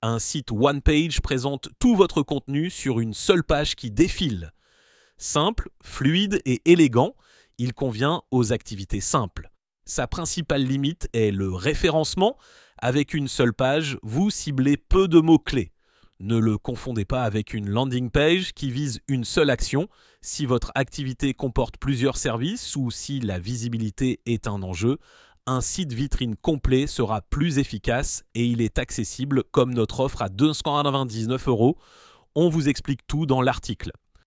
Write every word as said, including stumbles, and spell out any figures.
Un site one-page présente tout votre contenu sur une seule page qui défile. Simple, fluide et élégant, il convient aux activités simples. Sa principale limite est le référencement. Avec une seule page, vous ciblez peu de mots-clés. Ne le confondez pas avec une landing page qui vise une seule action. Si votre activité comporte plusieurs services ou si la visibilité est un enjeu, un site vitrine complet sera plus efficace et il est accessible comme notre offre à deux cent quatre-vingt-dix-neuf euros. On vous explique tout dans l'article.